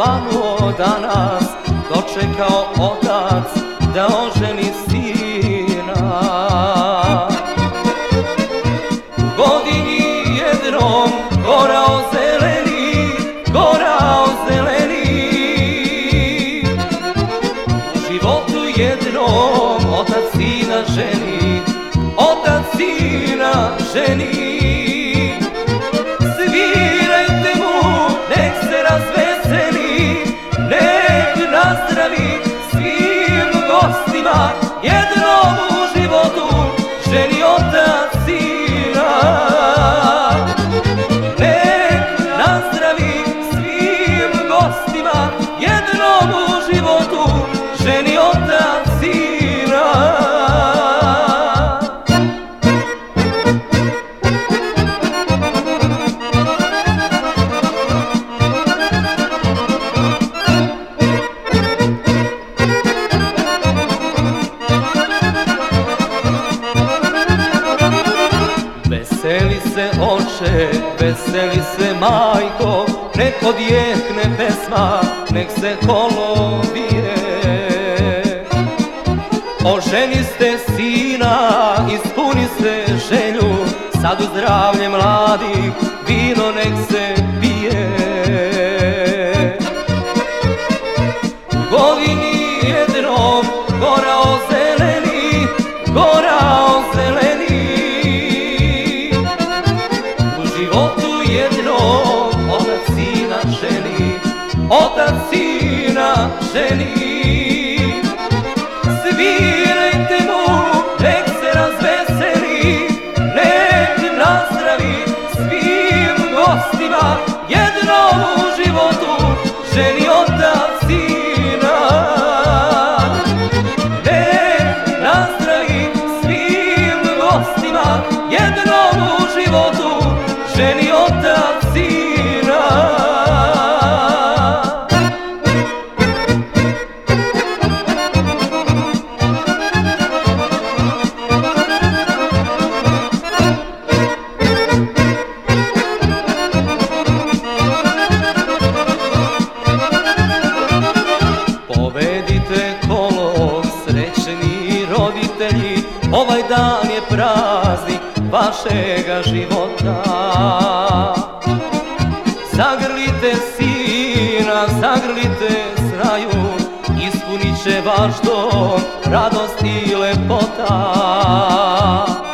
svanuo danas, dočekao otac da oženi sina. Godini jednom gorao zeleni, gorao zeleni. U životu jednom otac sina ženi, otac sina ženi. Svirajte mu, nek se razveseli, nek nazdravi svim gostima. Jednom u životu ženi otac sina. Nek nazdravi svim gostima. Jednom u životu ženi otac sina. Veseli se oče, veseli se majko, nek odjekne pesma, nek se kolo bije. Oženi ste sina, ispuni se želju, sad u zdravlje mladih vino nek se pije. U godini jednom gorao zeleni, gorao zeleni. Otac sina ženi, otac sina ženi. Svirajte mu, nek se razveseli, nek nazdravi svim gostima. Jednom u životu ženi otac sina. Nek nazdravi svim gostima. Jednom u životu ženi otac sina. Povedite kolo, srećni roditelji, ovaj dan je praznik vašega života. Zagrlite sina, zagrlite snaju, ispunit će vaš dom radost i lepota.